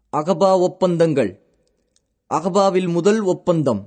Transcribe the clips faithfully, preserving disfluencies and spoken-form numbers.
அகபா ஒப்பந்தங்கள். அகபாவில் முதல் ஒப்பந்தம்.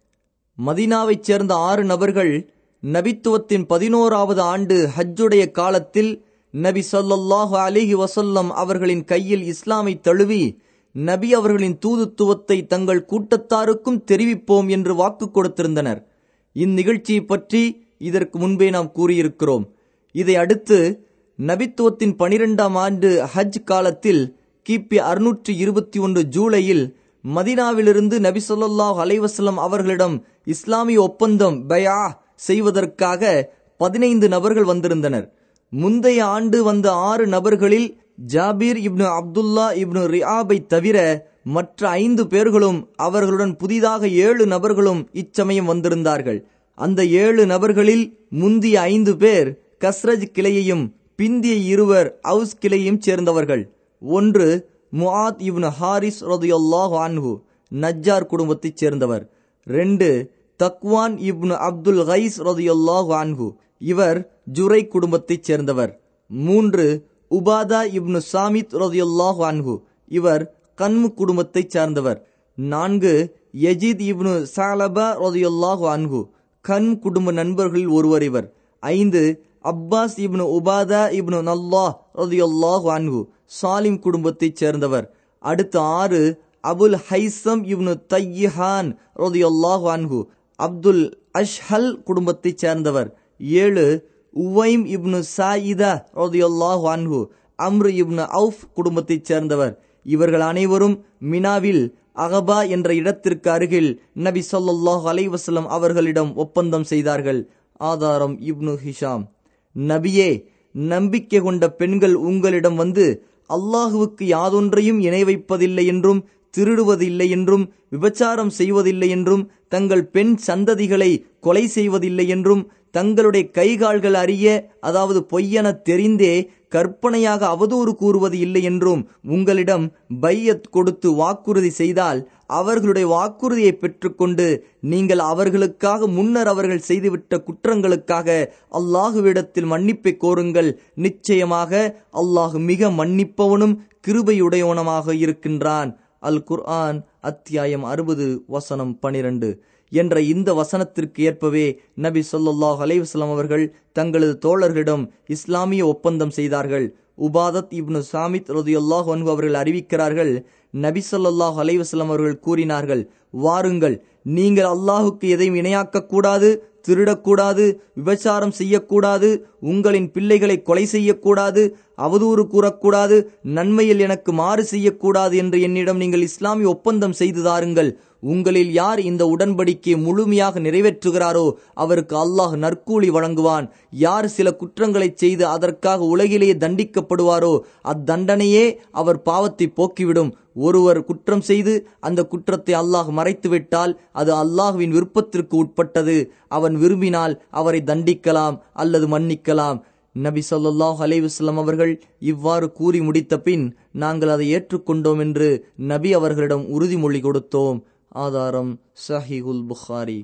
மதீனாவைச் சேர்ந்த ஆறு நபர்கள் நபித்துவத்தின் பதினோராவது ஆண்டு ஹஜ்ஜுடைய காலத்தில் நபி ஸல்லல்லாஹு அலைஹி வஸல்லம் அவர்களின் கையில் இஸ்லாமை தழுவி நபி அவர்களின் தூதுத்துவத்தை தங்கள் கூட்டத்தாருக்கும் தெரிவிப்போம் என்று வாக்கு கொடுத்திருந்தனர். இந்நிகழ்ச்சியை பற்றி இதற்கு முன்பே நாம் கூறியிருக்கிறோம். இதை அடுத்து நபித்துவத்தின் பனிரெண்டாம் ஆண்டு ஹஜ் காலத்தில் கிபி அறுநூற்றி இருபத்தி ஒன்று ஜூலையில் மதீனாவிலிருந்து நபி ஸல்லல்லாஹு அலைஹி வஸல்லம் அவர்களிடம் இஸ்லாமிய ஒப்பந்தம் பயா செய்வதற்காக பதினைந்து நபர்கள் வந்திருந்தனர். முந்தைய ஆண்டு வந்த ஆறு நபர்களில் ஜாபீர் இப்னு அப்துல்லா இப்னு ரிஆபை தவிர மற்ற ஐந்து பேர்களும் அவர்களுடன் புதிதாக ஏழு நபர்களும் இச்சமயம் வந்திருந்தார்கள். அந்த ஏழு நபர்களில் முந்திய ஐந்து பேர் கஸ்ரஜ் கிளையையும் பிந்திய இருவர் அவுஸ் கிளையையும் சேர்ந்தவர்கள். ஒன்று முஆத் இப்னு ஹாரிஸ் ரலியல்லாஹு அன்ஹு, நஜ்ஜார் குடும்பத்தைச் சேர்ந்தவர். ரெண்டு தக்வான் இப்னு அப்துல் கைஸ் ரலியல்லாஹு அன்ஹு, இவர் ஜுரை குடும்பத்தைச் சேர்ந்தவர். மூன்று உபாதா இப்னு சாமித் ரலியல்லாஹு அன்ஹு, இவர் கன்மு குடும்பத்தைச் சார்ந்தவர். நான்கு யஜீத் இப்னு ஸஅலபா ரலியல்லாஹு அன்ஹு, கன்ம் குடும்ப நண்பர்களில் ஒருவர் இவர். ஐந்து அப்பாஸ் இப்னு உபாதா இப்னு நல்லாஹ் ரலியல்லாஹு அன்ஹு, சாலிம் குடும்பத்தைச் சேர்ந்தவர். அடுத்து ஆறு அபுல் ஹைசம் இப்னு தையிஹான் ரலியல்லாஹு அன்ஹு, அப்துல் அஷ்ஹல் குடும்பத்தைச் சேர்ந்தவர். ஏழு உவைம் இப்னு சாயிதா ரலியல்லாஹு அன்ஹு, அம்ரு இப்னு அவுஃப் குடும்பத்தைச் சேர்ந்தவர். இவர்கள் அனைவரும் மினாவில் அகபா என்ற இடத்திற்கு அருகில் நபி ஸல்லல்லாஹு அலைஹி வஸல்லம் அவர்களிடம் ஒப்பந்தம் செய்தார்கள். ஆதாரம் இப்னு ஹிஷாம். நபியே, நம்பிக்கை கொண்ட பெண்கள் உங்களிடம் வந்து அல்லாஹுவுக்கு யாதொன்றையும் இணை வைப்பதில்லை என்றும், திருடுவதில்லை என்றும், விபச்சாரம் செய்வதில்லை என்றும், தங்கள் பெண் சந்ததிகளை கொலை செய்வதில்லை என்றும், தங்களுடைய கைகால்கள் அறிய, அதாவது பொய்யென தெரிந்தே கற்பனையாக அவதூறு கூறுவது இல்லை என்றும் உங்களிடம் பையத் கொடுத்து வாக்குறுதி செய்தால் அவர்களுடைய வாக்குறுதியை பெற்றுக்கொண்டு நீங்கள் அவர்களுக்காக முன்னர் அவர்கள் செய்துவிட்ட குற்றங்களுக்காக அல்லாஹுவிடத்தில் மன்னிப்பை கோருங்கள். நிச்சயமாக அல்லாஹு மிக மன்னிப்பவனும் கிருபையுடையவனமாக இருக்கின்றான். அல் குர்ஆன் அத்தியாயம் அறுபது வசனம் பனிரெண்டு என்ற இந்த வசனத்திற்கு ஏற்பவே நபி ஸல்லல்லாஹு அலைஹி வஸல்லம் அவர்கள் தங்களது தோழர்களிடம் இஸ்லாமிய ஒப்பந்தம் செய்தார்கள். உபாதத் இப்னு சாமித் ரலியல்லாஹு அன்ஹு அவர்கள் அறிவிக்கிறார்கள், நபி ஸல்லல்லாஹு அலைஹி வஸல்லம் அவர்கள் கூறினார்கள், வாருங்கள், நீங்கள் அல்லாஹுக்கு எதையும் இணையாக்க கூடாது, திருடக்கூடாது, விபச்சாரம் செய்யக்கூடாது, உங்களின் பிள்ளைகளை கொலை செய்யக்கூடாது, அவதூறு கூறக்கூடாது, நன்மையில் எனக்கு மாறு செய்யக்கூடாது என்று என்னிடம் நீங்கள் இஸ்லாமிய ஒப்பந்தம் செய்து தாருங்கள். உங்களில் யார் இந்த உடன்படிக்கையை முழுமையாக நிறைவேற்றுகிறாரோ அவருக்கு அல்லாஹ் நற்கூலி வழங்குவான். யார் சில குற்றங்களை செய்து அதற்காக உலகிலேயே தண்டிக்கப்படுவாரோ அத்தண்டனையே அவர் பாவத்தை போக்கிவிடும். ஒருவர் குற்றம் செய்து அந்த குற்றத்தை அல்லாஹ் மறைத்துவிட்டால் அது அல்லாஹ்வின் விருப்பத்திற்கு உட்பட்டது. அவன் விரும்பினால் அவரை தண்டிக்கலாம் அல்லது மன்னிக்கலாம். நபி ஸல்லல்லாஹு அலைஹி வஸல்லம் அவர்கள் இவ்வாறு கூறி முடித்த பின் நாங்கள் அதை ஏற்றுக்கொண்டோம் என்று நபி அவர்களிடம் உறுதிமொழி கொடுத்தோம். ஆதாரம் ஸஹீஹுல் புகாரி.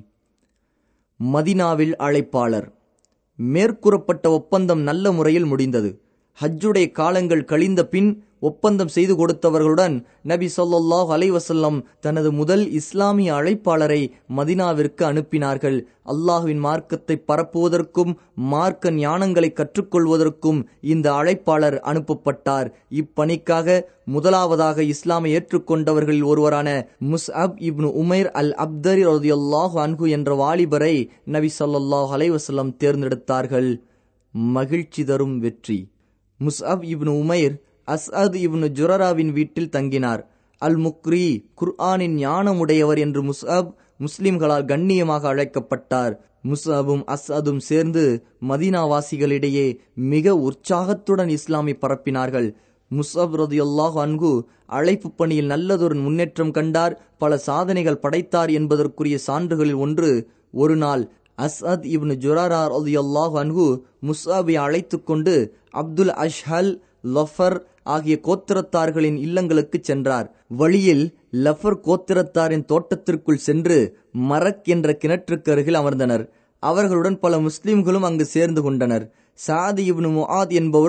மதீனாவில் அழைப்பாளர். மேற்கூறப்பட்ட ஒப்பந்தம் நல்ல முறையில் முடிந்தது. ஹஜ்ஜுடைய காலங்கள் கழிந்த பின் ஒப்பந்தம் செய்து கொடுத்தவர்களுடன் நபி ஸல்லல்லாஹு அலைஹி வஸல்லம் தனது முதல் இஸ்லாமிய அழைப்பாளரை மதீனாவிற்கு அனுப்பினார்கள். அல்லாஹ்வின் மார்க்கத்தை பரப்புவதற்கும் மார்க்க ஞானங்களை கற்றுக்கொள்வதற்கும் இந்த அழைப்பாளர் அனுப்பப்பட்டார். இப்பணிக்காக முதலாவதாக இஸ்லாமை ஏற்றுக்கொண்டவர்களில் ஒருவரான முஸ்அப் இப்னு உமைர் அல் அப்தரி ரலியல்லாஹு அன்ஹு என்ற வாலிபரை நபி ஸல்லல்லாஹு அலைஹி வஸல்லம் தேர்ந்தெடுத்தார்கள். மகிழ்ச்சி தரும் வெற்றி. முஸ்அப் இப்னு உமைர் அஸ்அத் இப்னு ஜுரராவின் வீட்டில் தங்கினார். அல் முக்ரி, குர்ஆனின் ஞானமுடையவர் என்று முஸ்அப் முஸ்லிம்களால் கண்ணியமாக அழைக்கப்பட்டார். முஸ்அபும் அஸ்அதும் சேர்ந்து மதீனாவாசிகளிடையே மிக உற்சாகத்துடன் இஸ்லாமை பரப்பினார்கள். முஸ்அப் ரலியல்லாஹு அன்ஹு அழைப்பு பணியில் நல்லதொரு முன்னேற்றம் கண்டார், பல சாதனைகள் படைத்தார் என்பதற்குரிய சான்றுகளில் ஒன்று, ஒரு நாள் அஸ்அத் இப்னு ஜுரரா ரலியல்லாஹு அன்ஹு முஸ்அபை அழைத்து கொண்டு அப்துல் அஷ்ஹல், லஃபர் ஆகிய கோத்திரத்தார்களின் இல்லங்களுக்கு சென்றார். வழியில் லஃபர் கோத்திரத்தாரின் தோட்டத்திற்குள் சென்று மரக் என்ற கிணற்றுக்கு அருகில் அமர்ந்தனர். அவர்களுடன் பல முஸ்லிம்களும் அங்கு சேர்ந்து கொண்டனர். சாத் இப்னு முஆத் என்பவரும்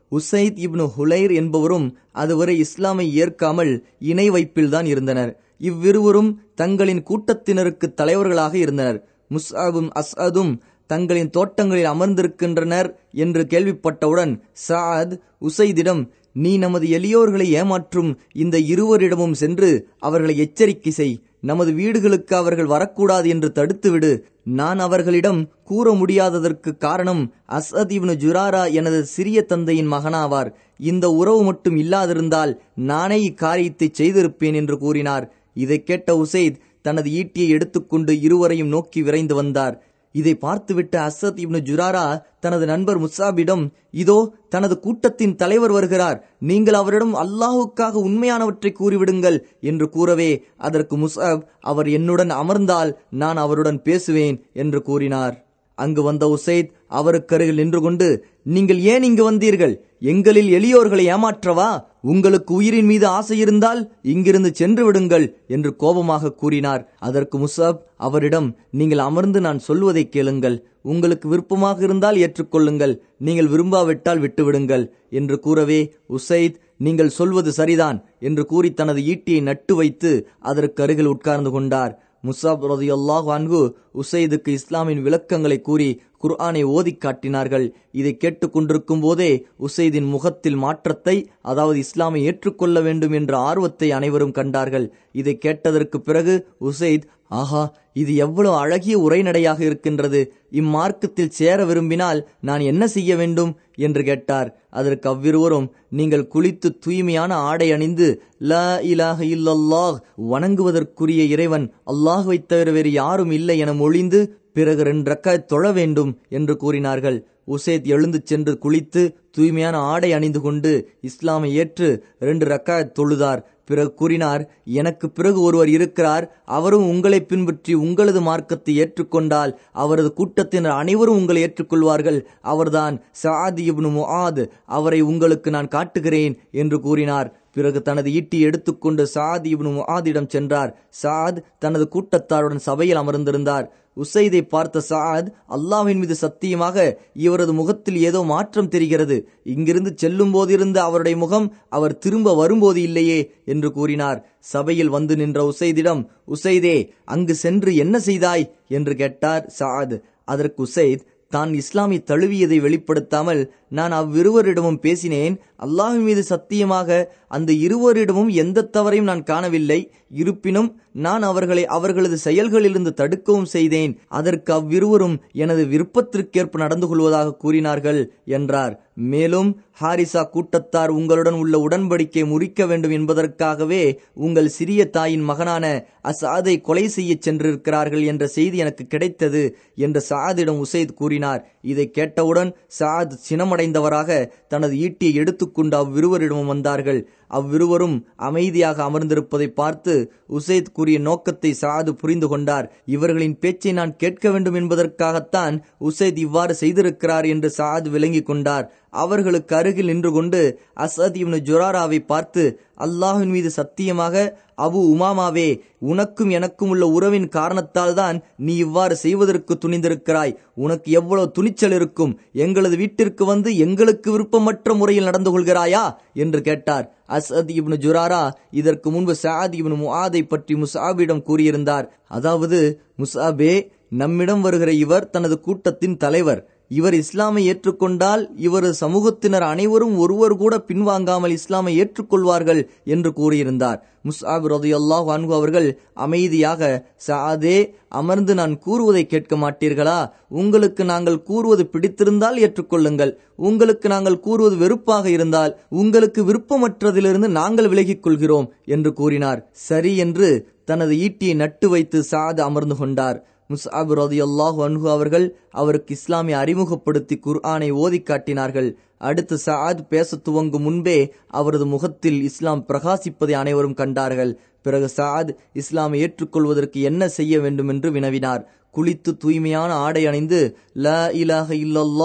உசைத் இப்னு ஹுலைர் என்பவரும் அதுவரை இஸ்லாமை ஏற்காமல் இணை வைப்பில்தான் இருந்தனர். இவ்விருவரும் தங்களின் கூட்டத்தினருக்கு தலைவர்களாக இருந்தனர். முஸ்அபும் அஸ்அதும் தங்களின் தோட்டங்களில் அமர்ந்திருக்கின்றனர் என்று கேள்விப்பட்டவுடன் சஅத் உசைதிடம், நீ நமது எளியோர்களை ஏமாற்றும் இந்த இருவரிடமும் சென்று அவர்களை எச்சரிக்கை செய். நமது வீடுகளுக்கு அவர்கள் வரக்கூடாது என்று தடுத்துவிடு. நான் அவர்களிடம் கூற முடியாததற்கு காரணம் அஸ்அத் இப்னு ஜுராரா எனது சிறிய தந்தையின் மகனாவார். இந்த உறவு மட்டும் இல்லாதிருந்தால் நானே இக்காரியத்தை செய்திருப்பேன் என்று கூறினார். இதை கேட்ட உசைத் தனது ஈட்டியை எடுத்துக்கொண்டு இருவரையும் நோக்கி விரைந்து வந்தார். இதை பார்த்துவிட்ட அஸ்அத் இப்னு ஜுராரா தனது நண்பர் முஸ்அபிடம், இதோ தனது கூட்டத்தின் தலைவர் வருகிறார், நீங்கள் அவரிடம் அல்லாஹுக்காக உண்மையானவற்றை கூறிவிடுங்கள் என்று கூறவே, அதற்கு முஸ்அப், அவர் என்னுடன் அமர்ந்தால் நான் அவருடன் பேசுவேன் என்று கூறினார். அங்கு வந்த உசைத் அவருக்கருகில் நின்று கொண்டு, நீங்கள் ஏன் இங்கு வந்தீர்கள்? எங்களில் எளியோர்களை ஏமாற்றவா? உங்களுக்கு உயிரின் மீது ஆசை இருந்தால் இங்கிருந்து சென்று விடுங்கள் என்று கோபமாக கூறினார். அதற்கு முஸ்அப் அவரிடம், நீங்கள் அமர்ந்து நான் சொல்வதை கேளுங்கள். உங்களுக்கு விருப்பமாக இருந்தால் ஏற்றுக்கொள்ளுங்கள், நீங்கள் விரும்பாவிட்டால் விட்டுவிடுங்கள் என்று கூறவே, உசைத் நீங்கள் சொல்வது சரிதான் என்று கூறி தனது ஈட்டியை நட்டு வைத்து அதற்கு அருகில் உட்கார்ந்து கொண்டார். முஸ்அப் ரலியல்லாஹு அன்ஹு உசைதுக்கு இஸ்லாமின் விளக்கங்களை கூறி குர்ஆனை ஓதி காட்டினார்கள். இதை கேட்டுக் கொண்டிருக்கும் போதே உசைதின் முகத்தில் மாற்றத்தை, அதாவது இஸ்லாமை ஏற்றுக்கொள்ள வேண்டும் என்ற ஆர்வத்தை அனைவரும் கண்டார்கள். இதை கேட்டதற்கு பிறகு உசைத், ஆஹா, இது எவ்வளவு அழகிய உரைநடையாக இருக்கின்றது, இம்மார்க்கத்தில் சேர விரும்பினால் நான் என்ன செய்ய வேண்டும் என்று கேட்டார். அதற்கு அவ்விருவரும், நீங்கள் குளித்து தூய்மையான ஆடை அணிந்து லா இலாஹ இல்லல்லாஹ், வணங்குவதற்குரிய இறைவன் அல்லாஹ்வை தவிர வேறு யாரும் இல்லை என மொழிந்து பிறகு ரெண்டு ரக்காத் தொழ வேண்டும் என்று கூறினார்கள். உசைத் எழுந்து சென்று குளித்து தூய்மையான ஆடை அணிந்து கொண்டு இஸ்லாமை ஏற்று ரெண்டு ரக்காத் தொழுதார். பிறகு கூறினார், எனக்கு பிறகு ஒருவர் இருக்கிறார், அவரும் உங்களை பின்பற்றி உங்களது மார்க்கத்தை ஏற்றுக்கொண்டால் அவரது கூட்டத்தினர் அனைவரும் உங்களை ஏற்றுக்கொள்வார்கள். அவர்தான் சஅத் இப்னு முஆத், அவரை உங்களுக்கு நான் காட்டுகிறேன் என்று கூறினார். பிறகு தனது ஈட்டி எடுத்துக்கொண்டு சஅத் இப்னு முஆதிடம் சென்றார். சஅத் தனது கூட்டத்தாருடன் சபையில் அமர்ந்திருந்தார். உசைதை பார்த்த சஅத், அல்லாஹ்வின் மீது சத்தியமாக இவரது முகத்தில் ஏதோ மாற்றம் தெரிகிறது, இங்கிருந்து செல்லும் போதிருந்த அவருடைய முகம் அவர் திரும்ப வரும்போது இல்லையே என்று கூறினார். சபையில் வந்து நின்ற உசைதிடம், உசைதே, அங்கு சென்று என்ன செய்தாய் என்று கேட்டார் சஅத். அதற்கு உசைத், தான் இஸ்லாமை தழுவியதை வெளிப்படுத்தாமல், நான் அவ்விருவரிடமும் பேசினேன், அல்லாஹ்வின் மீது சத்தியமாக அந்த இருவரிடமும் எந்த தவறையும் நான் காணவில்லை, இருப்பினும் நான் அவர்களை அவர்களது செயல்களிலிருந்து தடுக்கவும் செய்தேன், அதற்கு அவ்விருவரும் எனது விருப்பத்திற்கேற்ப நடந்து கொள்வதாக கூறினார்கள் என்றார். மேலும், ஹாரிசா கூட்டத்தார் உங்களுடன் உள்ள உடன்படிக்கை முறிக்க வேண்டும் என்பதற்காகவே உங்கள் சிறிய தாயின் மகனான அஸ்அதை கொலை செய்ய சென்றிருக்கிறார்கள் என்ற செய்தி எனக்கு கிடைத்தது என்று சஅதிடம் உசைத் கூறினார். இதை கேட்டவுடன் சஅத் சினமடைந்தவராக தனது ஈட்டியை எடுத்துக்கொண்டு அவ்விருவரிடமும் வந்தார்கள். அவ்விருவரும் அமைதியாக அமர்ந்திருப்பதை பார்த்து உசைத் கூறிய நோக்கத்தை சஅத் புரிந்து கொண்டார். இவர்களின் பேச்சை நான் கேட்க வேண்டும் என்பதற்காகத்தான் உசைத் இவ்வாறு செய்திருக்கிறார் என்று சஅத் விளங்கி கொண்டார். அவர்களுக்கு அருகில் நின்று கொண்டு அஸ்அத் இப்னு ஜுராராவை பார்த்து, அல்லாஹ்வின் மீது சத்தியமாக அபு உமாமாவே, உனக்கும் எனக்கும் உள்ள உறவின் காரணத்தால் தான் நீ இவ்வாறு செய்வதற்கு துணிந்திருக்கிறாய். உனக்கு எவ்வளவு துணிச்சல் இருக்கும், எங்களது வீட்டிற்கு வந்து எங்களுக்கு விருப்பமற்ற முறையில் நடந்து கொள்கிறாயா என்று கேட்டார். அஸ்அத் இப்னு ஜுராரா இதற்கு முன்பு சஅத் இப்னு முஆதை பற்றி முஸ்அபிடம் கூறியிருந்தார். அதாவது, முஸ்அபே, நம்மிடம் வருகிற இவர் தனது கூட்டத்தின் தலைவர், இவர் இஸ்லாமை ஏற்றுக்கொண்டால் இவரது சமூகத்தினர் அனைவரும் ஒருவர் கூட பின்வாங்காமல் இஸ்லாமை ஏற்றுக்கொள்வார்கள் என்று கூறியிருந்தார். முஸ்அப் ரலியல்லாஹு அன்ஹு அவர்கள் அமைதியாக, சஅதே, அமர்ந்து நான் கூறுவதை கேட்க மாட்டீர்களா? உங்களுக்கு நாங்கள் கூறுவது பிடித்திருந்தால் ஏற்றுக்கொள்ளுங்கள், உங்களுக்கு நாங்கள் கூறுவது வெறுப்பாக இருந்தால் உங்களுக்கு விருப்பமற்றதிலிருந்து நாங்கள் விலகிக் கொள்கிறோம் என்று கூறினார். சரி என்று தனது ஈட்டியை நட்டு வைத்து சஅத் அமர்ந்து கொண்டார். முஸ்அப் ரலியல்லாஹு அன்ஹு அவர்கள் அவருக்கு இஸ்லாமை அறிமுகப்படுத்தி குர்ஆனை ஓதி காட்டினார்கள். அடுத்து சஅத் பேச துவங்கும் முன்பே அவரது முகத்தில் இஸ்லாம் பிரகாசிப்பதை அனைவரும் கண்டார்கள். பிறகு சஅத் இஸ்லாமை ஏற்றுக்கொள்வதற்கு என்ன செய்ய வேண்டும் என்று வினவினார். குளித்து தூய்மையான ஆடை அணிந்து லா இலாஹ இல்லல்லாஹ்,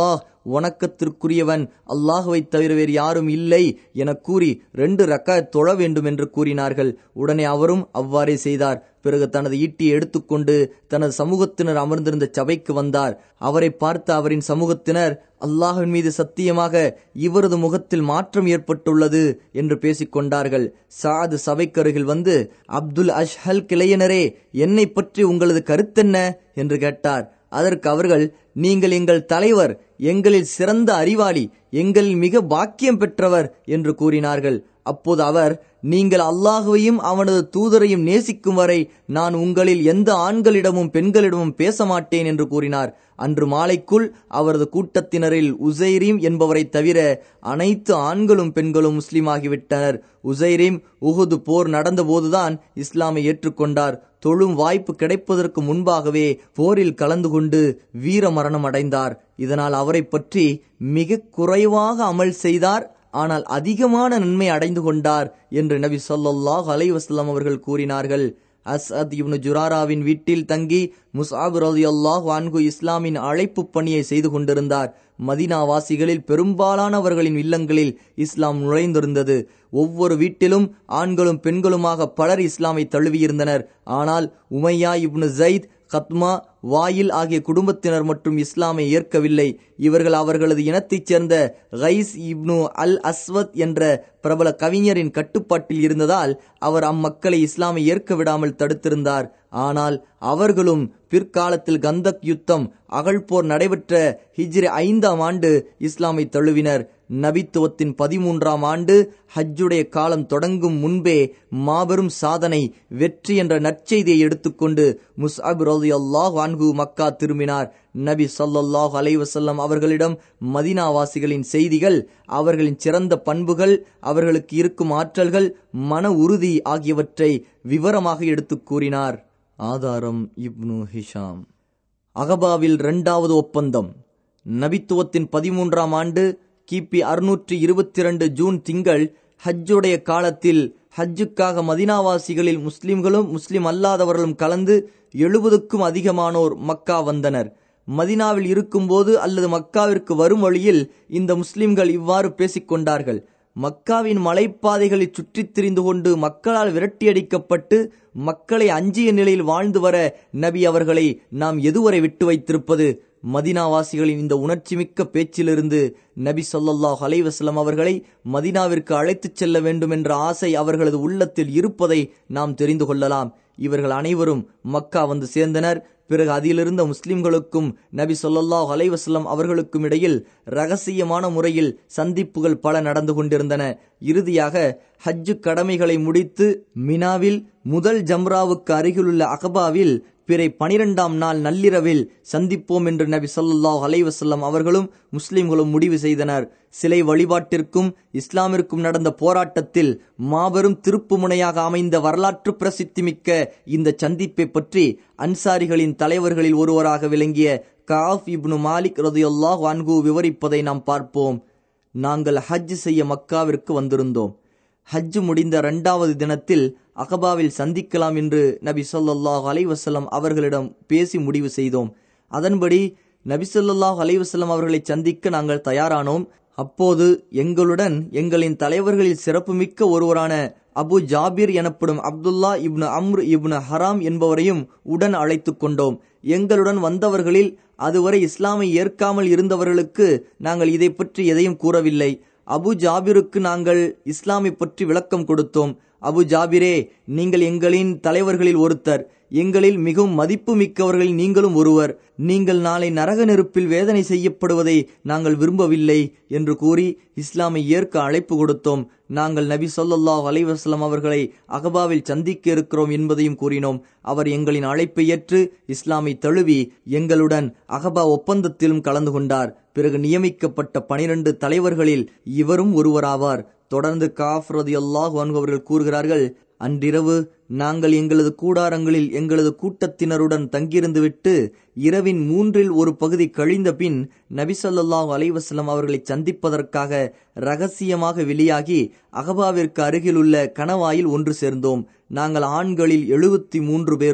வணக்கத்திற்குரியவன் அல்லாஹுவை தவிர வேறு யாரும் இல்லை என கூறி ரெண்டு ரக்காத் தொழ வேண்டும் என்று கூறினார்கள். உடனே அவரும் அவ்வாறே செய்தார். பிறகு தனது ஈட்டியை எடுத்துக்கொண்டு தனது சமூகத்தினர் அமர்ந்திருந்த சபைக்கு வந்தார். அவரை பார்த்த அவரின் சமூகத்தினர், அல்லாஹ்வின் மீது சத்தியமாக இவரது முகத்தில் மாற்றம் ஏற்பட்டுள்ளது என்று பேசிக்கொண்டார்கள். சாது சபைக்கருகில் வந்து, அப்துல் அஷ்ஹல் கிளையனரே, என்னை பற்றி உங்களது கருத்தென்ன என்று கேட்டார். அதற்கு அவர்கள், நீங்கள் எங்கள் தலைவர், எங்களில் சிறந்த அறிவாளி, எங்களில் மிக பாக்கியம் பெற்றவர் என்று கூறினார்கள். அப்போது அவர், நீங்கள் அல்லாஹுவையும் அவனது தூதரையும் நேசிக்கும் வரை நான் உங்களில் எந்த ஆண்களிடமும் பெண்களிடமும் பேச மாட்டேன் என்று கூறினார். அன்று மாலைக்குள் அவரது கூட்டத்தினரில் உசைரீம் என்பவரை தவிர அனைத்து ஆண்களும் பெண்களும் முஸ்லிமாகிவிட்டனர். உசைரீம் உஹுது போர் நடந்தபோதுதான் இஸ்லாமை ஏற்றுக்கொண்டார். தொழும் வாய்ப்பு கிடைப்பதற்கு முன்பாகவே போரில் கலந்து கொண்டு வீர மரணம் அடைந்தார். இதனால் அவரை பற்றி மிக குறைவாக அமல் செய்தார், ஆனால் அதிகமான நன்மை அடைந்து கொண்டார் என்று நபி ஸல்லல்லாஹு அலைஹி வஸல்லம் அவர்கள் கூறினார்கள். அஸ்அத் இப்னு ஜுராராவின் வீட்டில் தங்கி முஸ்அப் ரலியல்லாஹு அன்ஹு இஸ்லாமின் அழைப்பு பணியை செய்து கொண்டிருந்தார். மதீனாவாசிகளில் பெரும்பாலானவர்களின் இல்லங்களில் இஸ்லாம் நுழைந்திருந்தது. ஒவ்வொரு வீட்டிலும் ஆண்களும் பெண்களுமாக பலர் இஸ்லாமை தழுவியிருந்தனர். ஆனால் உமையா இப்னு ஜைத், கத்மா, வாயில் ஆகிய குடும்பத்தினர் மற்றும் இஸ்லாமை ஏற்கவில்லை. இவர்கள் அவர்களது இனத்தைச் சேர்ந்த கைஸ் இப்னு அல் அஸ்வத் என்ற பிரபல கவிஞரின் கட்டுப்பாட்டில் இருந்ததால் அவர் அம்மக்களை இஸ்லாமை ஏற்க விடாமல் தடுத்திருந்தார். ஆனால் அவர்களும் பிற்காலத்தில் கந்தக் யுத்தம், அகழ்போர் நடைபெற்ற ஹிஜ்ரி ஐந்தாம் ஆண்டு இஸ்லாமை தழுவினர். நபித்துவத்தின் பதிமூன்றாம் ஆண்டு ஹஜ்ஜுடைய காலம் தொடங்கும் முன்பே மாபெரும் சாதனை, வெற்றி என்ற நற்செய்தியை எடுத்துக்கொண்டு முஸ்அப் ரலியல்லாஹு அன்ஹு மக்கா திரும்பினார். நபி ஸல்லல்லாஹு அலைஹி வஸல்லம் அவர்களிடம் மதீனாவாசிகளின் செய்திகள், அவர்களின் சிறந்த பண்புகள், அவர்களுக்கு இருக்கும் ஆற்றல்கள், மன உறுதி ஆகியவற்றை விவரமாக எடுத்து கூறினார். ஆதாரம் இப்னு ஹிஷாம். அகபாவில் இரண்டாவது ஒப்பந்தம். நபித்துவத்தின் பதிமூன்றாம் ஆண்டு கிபி அறுநூற்றி இருபத்தி இரண்டு ஜூன் திங்கள் ஹஜ்ஜுடைய காலத்தில் ஹஜ்ஜுக்காக மதீனாவாசிகளில் முஸ்லிம்களும் முஸ்லிம் அல்லாதவர்களும் கலந்து எழுபதுக்கும் அதிகமானோர் மக்கா வந்தனர். மதீனாவில் இருக்கும்போது அல்லது மக்காவிற்கு வரும் வழியில் இந்த முஸ்லிம்கள் இவ்வாறு பேசிக்கொண்டார்கள். மக்காவின் மலைப்பாதைகளை சுற்றித் திரிந்து கொண்டு மக்களால் விரட்டியடிக்கப்பட்டு மக்களை அஞ்சிய நிலையில் வாழ்ந்து வர நபி அவர்களை நாம் எதுவரை விட்டு வைத்திருப்பது? மதீனாவாசிகளின் இந்த உணர்ச்சிமிக்க பேச்சிலிருந்து நபி ஸல்லல்லாஹு அலைஹி வஸல்லம் அவர்களை மதீனாவிற்கு அழைத்துச் செல்ல வேண்டும் என்ற ஆசை அவர்களது உள்ளத்தில் இருப்பதை நாம் தெரிந்து கொள்ளலாம். இவர்கள் அனைவரும் மக்கா வந்து சேர்ந்தனர். பிறகு அதிலிருந்த முஸ்லிம்களுக்கும் நபி ஸல்லல்லாஹு அலைஹி வஸல்லம் அவர்களுக்கும் இடையில் ரகசியமான முறையில் சந்திப்புகள் பல நடந்து கொண்டிருந்தன. இறுதியாக ஹஜ்ஜு கடமைகளை முடித்து மினாவில் முதல் ஜம்ராவுக்கு அருகிலுள்ள அகபாவில் பிறை பனிரெண்டாம் நாள் நள்ளிரவில் சந்திப்போம் என்று நபி ஸல்லல்லாஹு அலைஹி வஸல்லம் அவர்களும் முஸ்லிம்களும் முடிவு செய்தனர். சிலை வழிபாட்டிற்கும் இஸ்லாமிற்கும் நடந்த போராட்டத்தில் மாபெரும் திருப்பு முனையாக அமைந்த வரலாற்று பிரசித்தி மிக்க இந்த சந்திப்பை பற்றி அன்சாரிகளின் தலைவர்களில் ஒருவராக விளங்கிய கஅப் இப்னு மாலிக் ரலியல்லாஹு அன்ஹு விவரிப்பதை நாம் பார்ப்போம். நாங்கள் ஹஜ் செய்ய மக்காவிற்கு வந்திருந்தோம். ஹஜ் முடிந்த இரண்டாவது தினத்தில் அகபாவில் சந்திக்கலாம் என்று நபி ஸல்லல்லாஹு அலைஹி வஸல்லம் அவர்களிடம் பேசி முடிவு செய்தோம். அதன்படி நபி ஸல்லல்லாஹு அலைஹி வஸல்லம் அவர்களை சந்திக்க நாங்கள் தயாரானோம். அப்போது எங்களுடன் எங்களின் தலைவர்களில் சிறப்புமிக்க ஒருவரான அபு ஜாபிர் எனப்படும் அப்துல்லா இப்னு அம்ர் இப்னு ஹராம் என்பவரையும் உடன் அழைத்து கொண்டோம். எங்களுடன் வந்தவர்களில் அதுவரை இஸ்லாமை ஏற்காமல் இருந்தவர்களுக்கு நாங்கள் இதை பற்றி எதையும் கூறவில்லை. அபு ஜாபிருக்கு நாங்கள் இஸ்லாமை பற்றி விளக்கம் கொடுத்தோம். அபு ஜாபிரே, நீங்கள் எங்களின் தலைவர்களில் ஒருத்தர், எங்களில் மிகவும் மதிப்பு மிக்கவர்களில் நீங்களும் ஒருவர். நீங்கள் நாளை நரக நெருப்பில் வேதனை செய்யப்படுவதை நாங்கள் விரும்பவில்லை என்று கூறி இஸ்லாமை ஏற்க அழைப்பு கொடுத்தோம். நாங்கள் நபி ஸல்லல்லாஹு அலைஹி வஸல்லம் அவர்களை அகபாவில் சந்திக்க இருக்கிறோம் என்பதையும் கூறினோம். அவர் எங்களின் அழைப்பை ஏற்று இஸ்லாமை தழுவி எங்களுடன் அகபா ஒப்பந்தத்திலும் கலந்து கொண்டார். பிறகு நியமிக்கப்பட்ட பனிரெண்டு தலைவர்களில் இவரும் ஒருவராவார். தொடர்ந்து கஅப் ரலியல்லாஹு அன்ஹு அவர்கள் கூறுகிறார்கள், அன்றிரவு நாங்கள் எங்களது கூடாரங்களில் எங்களது கூட்டத்தினருடன் தங்கியிருந்து விட்டு இரவின் மூன்றில் ஒரு பகுதி கழிந்த பின் நபி ஸல்லல்லாஹு அலைஹி வஸல்லம் அவர்களை சந்திப்பதற்காக ரகசியமாக வெளியாகி அகபாவிற்கு அருகில் உள்ள கணவாயில் ஒன்று சேர்ந்தோம். நாங்கள் ஆண்களில் எழுபத்தி மூன்று பேரும்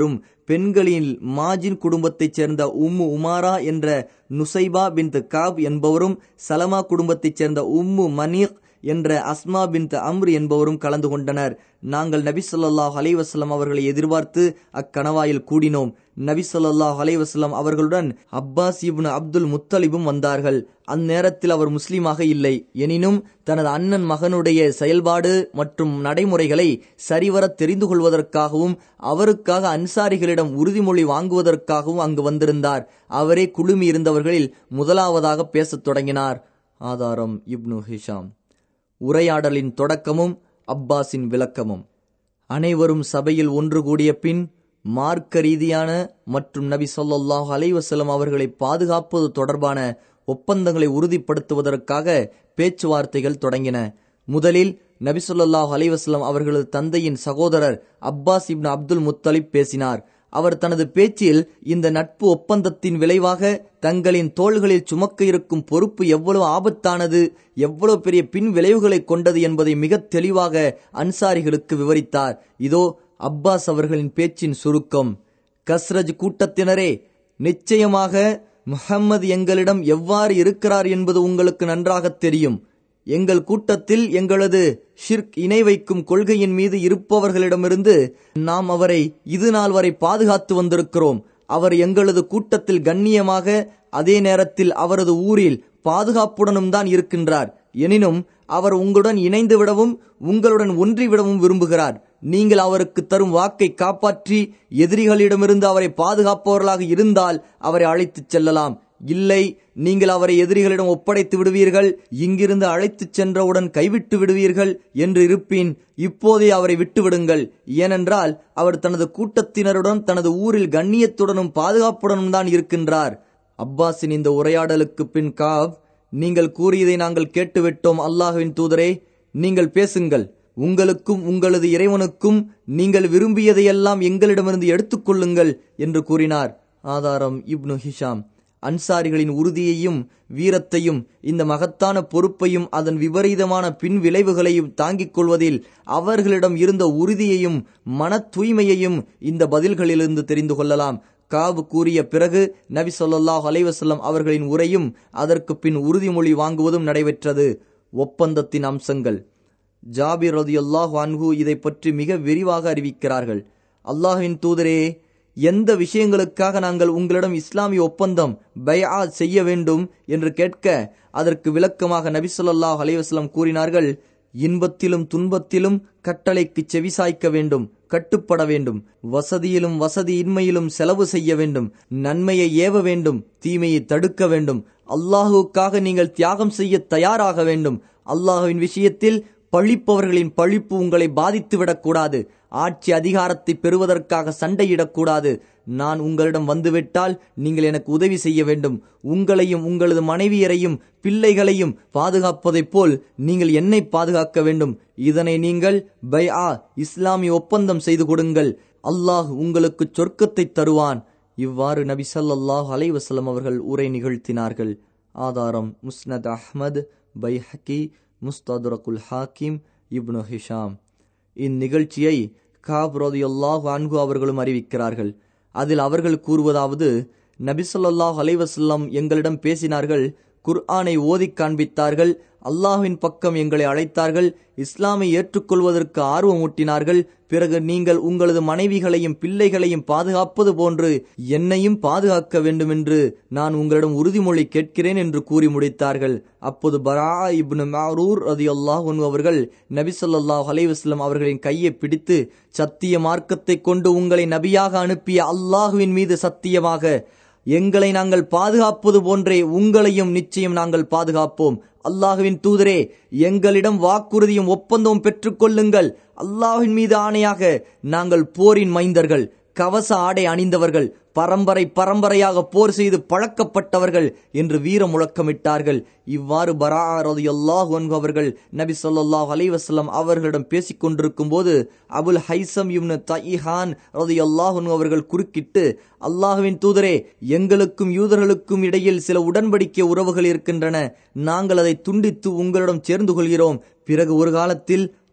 பெண்களில் மாஜின் குடும்பத்தைச் சேர்ந்த உம்மு உமாரா என்ற நுசைபா பின்த் காப் என்பவரும், சலமா குடும்பத்தைச் சேர்ந்த உம்மு மனீக் என்ற அஸ்மா பின்த் அம்ர் என்பவரும் கலந்து கொண்டனர். நாங்கள் நபி ஸல்லல்லாஹு அலைஹி வஸல்லம் அவர்களை எதிர்பார்த்து அக்கணவாயில் கூடினோம். நபி ஸல்லல்லாஹு அலைஹி வஸல்லம் அவர்களுடன் அப்பாஸ் இப்னு அப்துல் முத்தலிபும் வந்தார்கள். அந்நேரத்தில் அவர் முஸ்லீமாக இல்லை. எனினும் தனது அண்ணன் மகனுடைய செயல்பாடு மற்றும் நடைமுறைகளை சரிவர தெரிந்து கொள்வதற்காகவும் அவருக்காக அன்சாரிகளிடம் உறுதிமொழி வாங்குவதற்காகவும் அங்கு வந்திருந்தார். அவரே குழுமி இருந்தவர்களில் முதலாவதாக பேசத் தொடங்கினார். ஆதாரம் இப்னு ஹிஷாம். உரையாடலின் தொடக்கமும் அப்பாஸின் விளக்கமும். அனைவரும் சபையில் ஒன்று கூடிய பின் மார்க்க ரீதியான மற்றும் நபி ஸல்லல்லாஹு அலைஹி வஸல்லம் அவர்களை பாதுகாப்பது தொடர்பான ஒப்பந்தங்களை உறுதிப்படுத்துவதற்காக பேச்சுவார்த்தைகள் தொடங்கின. முதலில் நபி ஸல்லல்லாஹு அலைஹி வஸல்லம் அவர்களது தந்தையின் சகோதரர் அப்பாஸ் இப்னு அப்துல் முத்தலிப் பேசினார். அவர் தனது பேச்சில் இந்த நட்பு ஒப்பந்தத்தின் விளைவாக தங்களின் தோள்களில் சுமக்க இருக்கும் பொறுப்பு எவ்வளவு ஆபத்தானது, எவ்வளவு பெரிய பின் விளைவுகளை கொண்டது என்பதை மிக தெளிவாக அன்சாரிகளுக்கு விவரித்தார். இதோ அப்பாஸ் அவர்களின் பேச்சின் சுருக்கம். கஸ்ரஜ் கூட்டத்தினரே, நிச்சயமாக முஹம்மது எங்களிடம் எவ்வாறு இருக்கிறார் என்பது உங்களுக்கு நன்றாக தெரியும். எங்கள் கூட்டத்தில் எங்களது ஷிர்க் இணை வைக்கும் கொள்கையின் மீது இருப்பவர்களிடமிருந்து நாம் அவரை இது நாள் வரை பாதுகாத்து வந்திருக்கிறோம். அவர் எங்களது கூட்டத்தில் கண்ணியமாக, அதே நேரத்தில் அவரது ஊரில் பாதுகாப்புடனும் தான் இருக்கின்றார். எனினும் அவர் உங்களுடன் இணைந்து விடவும் உங்களுடன் ஒன்றிவிடவும் விரும்புகிறார். நீங்கள் அவருக்கு தரும் வாக்கை காப்பாற்றி எதிரிகளிடமிருந்து அவரை பாதுகாப்பவர்களாக இருந்தால் அவரை அழைத்துச் செல்லலாம். இல்லை, நீங்கள் அவரை எதிரிகளிடம் ஒப்படைத்து விடுவீர்கள், இங்கிருந்து அழைத்துச் சென்றவுடன் கைவிட்டு விடுவீர்கள் என்று இருப்பின் இப்போதே அவரை விட்டுவிடுங்கள். ஏனென்றால் அவர் தனது கூட்டத்தினருடன் தனது ஊரில் கண்ணியத்துடனும் பாதுகாப்புடனும் தான் இருக்கின்றார். அப்பாஸின் இந்த உரையாடலுக்கு பின் காப், நீங்கள் கூறியதை நாங்கள் கேட்டுவிட்டோம். அல்லாஹ்வின் தூதரே, நீங்கள் பேசுங்கள். உங்களுக்கும் உங்களது இறைவனுக்கும் நீங்கள் விரும்பியதையெல்லாம் எங்களிடமிருந்து எடுத்துக்கொள்ளுங்கள் என்று கூறினார். ஆதாரம் இப்னு ஹிஷாம். அன்சாரிகளின் உறுதியையும் வீரத்தையும் இந்த மகத்தான பொறுப்பையும் அதன் விபரீதமான பின் விளைவுகளையும் தாங்கிக் கொள்வதில் அவர்களிடம் இருந்த உறுதியையும் மன தூய்மையையும் இந்த பதில்களிலிருந்து தெரிந்து கொள்ளலாம். காப் கூறிய பிறகு நபி ஸல்லல்லாஹு அலைஹி வஸல்லம் அவர்களின் உரையும் அதற்கு பின் உறுதிமொழி வாங்குவதும் நடைபெற்றது. ஒப்பந்தத்தின் அம்சங்கள். ஜாபிர் ரலியல்லாஹு அன்ஹு இதை பற்றி மிக விரிவாக அறிவிக்கிறார்கள். அல்லாஹ்வின் தூதரே, எந்த விஷயங்களுக்காக நாங்கள் உங்களிடம் இஸ்லாமிய ஒப்பந்தம் பைஆ செய்ய வேண்டும் என்று கேட்க, அதற்கு விளக்கமாக நபி ஸல்லல்லாஹு அலைஹி வஸல்லம் கூறினார்கள், இன்பத்திலும் துன்பத்திலும் கட்டளைக்கு செவிசாய்க்க வேண்டும், கட்டுப்பட வேண்டும். வசதியிலும் வசதி இன்மையிலும் செலவு செய்ய வேண்டும். நன்மையை ஏவ வேண்டும், தீமையை தடுக்க வேண்டும். அல்லாஹுக்காக நீங்கள் தியாகம் செய்ய தயாராக வேண்டும். அல்லாஹுவின் விஷயத்தில் பழிப்பவர்களின் பழிப்பு உங்களை பாதித்துவிடக் கூடாது. ஆட்சி அதிகாரத்தை பெறுவதற்காக சண்டையிடக்கூடாது. நான் உங்களிடம் வந்துவிட்டால் நீங்கள் எனக்கு உதவி செய்ய வேண்டும். உங்களையும் உங்களது மனைவியரையும் பிள்ளைகளையும் பாதுகாப்பதைப் போல் நீங்கள் என்னை பாதுகாக்க வேண்டும். இதனை நீங்கள் பைஆ இஸ்லாமிய ஒப்பந்தம் செய்து கொடுங்கள். அல்லாஹ் உங்களுக்கு சொர்க்கத்தை தருவான். இவ்வாறு நபி ஸல்லல்லாஹு அலைஹி வஸல்லம் அவர்கள் உரை நிகழ்த்தினார்கள். ஆதாரம் முஸ்னத் அஹ்மத், பைஹகி, முஸ்தத்ரகுல் ஹாக்கிம், இப்னு ஹிஷாம். இந்நிகழ்ச்சியை காப் ரலியல்லாஹு அன்ஹு அவர்களும் அறிவிக்கிறார்கள். அதில் அவர்கள் கூறுவதாவது, நபி ஸல்லல்லாஹு அலைஹி வஸல்லம் எங்களிடம் பேசினார்கள், குர்ஆனை ஓதி காண்பித்தார்கள், அல்லாஹ்வின் பக்கம் எங்களை அழைத்தார்கள், இஸ்லாமை ஏற்றுக்கொள்வதற்கு ஆர்வமூட்டினார்கள். பிறகு நீங்கள் உங்களது மனைவிகளையும் பிள்ளைகளையும் பாதுகாப்பது போன்று என்னையும் பாதுகாக்க வேண்டும் என்று நான் உங்களிடம் உறுதிமொழி கேட்கிறேன் என்று கூறி முடித்தார்கள். அப்போது பரா இப்னு மஅரூர் ரலியல்லாஹு அன்ஹு அவர்கள் நபி ஸல்லல்லாஹு அலைஹி வஸல்லம் அவர்களின் கையை பிடித்து, சத்திய மார்க்கத்தை கொண்டு உங்களை நபியாக அனுப்பிய அல்லாஹ்வின் மீது சத்தியமாக, எங்களை நாங்கள் பாதுகாப்பது போன்றே உங்களையும் நிச்சயம் நாங்கள் பாதுகாப்போம். அல்லாஹுவின் தூதரே, எங்களிடம் வாக்குறுதியும் ஒப்பந்தமும் பெற்றுக் கொள்ளுங்கள். அல்லாஹ்வின் மீது ஆணையாக, நாங்கள் போரின் மைந்தர்கள், கவச ஆடை அணிந்தவர்கள், பரம்பரை பரம்பரையாக போர் செய்து பழக்கப்பட்டவர்கள் என்று வீர முழக்கமிட்டார்கள். இவ்வாறு பரா ரலியல்லாஹு அன்ஹு அவர்கள் நபி ஸல்லல்லாஹு அலைஹி வஸல்லம் அவர்களிடம் பேசிக் கொண்டிருக்கும் போது அபுல் ஹைசம் இப்னு தய்ஹான் ரலியல்லாஹு அன்ஹு அவர்கள் குறுக்கிட்டு, அல்லாஹ்வின் தூதரே, எங்களுக்கும் யூதர்களுக்கும் இடையில் சில உடன்படிக்கை உறவுகள் இருக்கின்றன. நாங்கள் அதை துண்டித்து உங்களிடம் சேர்ந்து கொள்கிறோம். பிறகு ஒரு காலத்தில்